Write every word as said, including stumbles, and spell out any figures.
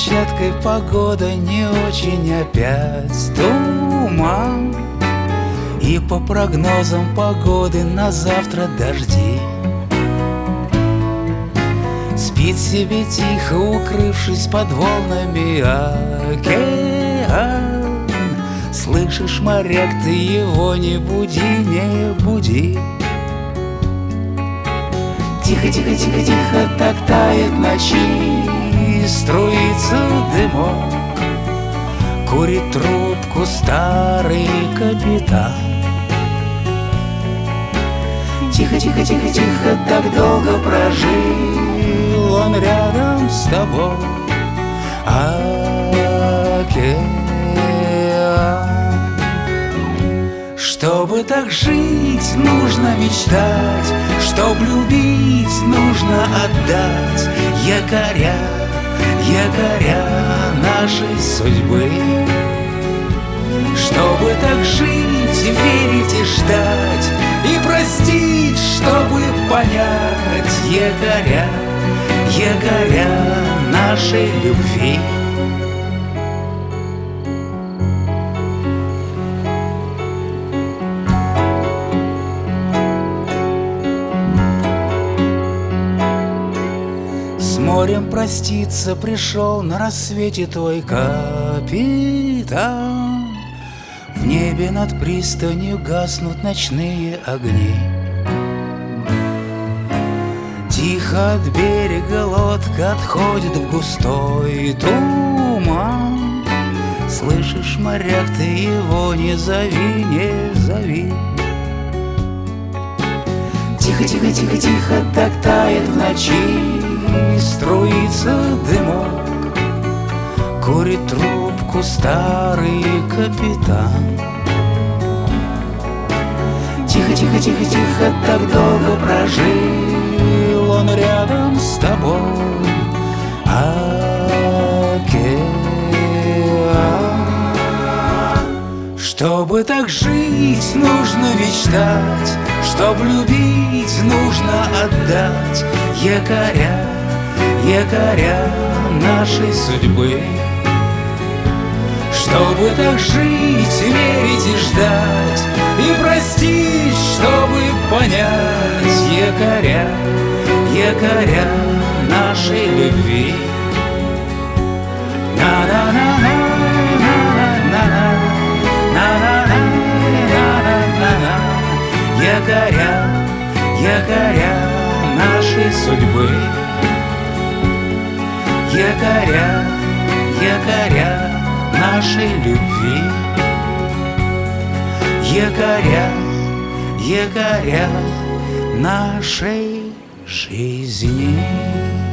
Камчаткой погода не очень, опять туман. И по прогнозам погоды на завтра дожди. Спит себе тихо, укрывшись под волнами океан. Слышишь, моряк, ты его не буди, не буди. Тихо, тихо, тихо, тихо, так тает в ночи, струится дымок. Курит трубку старый капитан. Тихо, тихо, тихо, тихо, так долго прожил он рядом с тобой. Океан. Чтобы так жить, нужно мечтать. Чтоб любить, нужно отдать якоря, якоря нашей судьбы. Чтобы так жить, верить и ждать, и простить, чтобы понять якоря, якоря нашей любви. С морем проститься пришел на рассвете твой капитан. В небе над пристанью гаснут ночные огни. Тихо от берега лодка отходит в густой туман. Слышишь, моряк, ты его не зови, не зови. Тихо, тихо, тихо, тихо, так тает в ночи, струится дымок. Курит трубку старый капитан. Тихо, тихо, тихо, тихо, так долго прожил он рядом с тобой. Океан. Чтобы так жить, нужно мечтать. Чтоб любить, нужно отдать якоря, якоря нашей судьбы. Чтобы так жить, верить и ждать, и простить, чтобы понять якоря, якоря нашей любви. На-на-на-на, на-на-на-на, на-на-на-на-на-на. Якоря, якоря нашей судьбы. Якоря, якоря нашей любви. Якоря, якоря нашей жизни.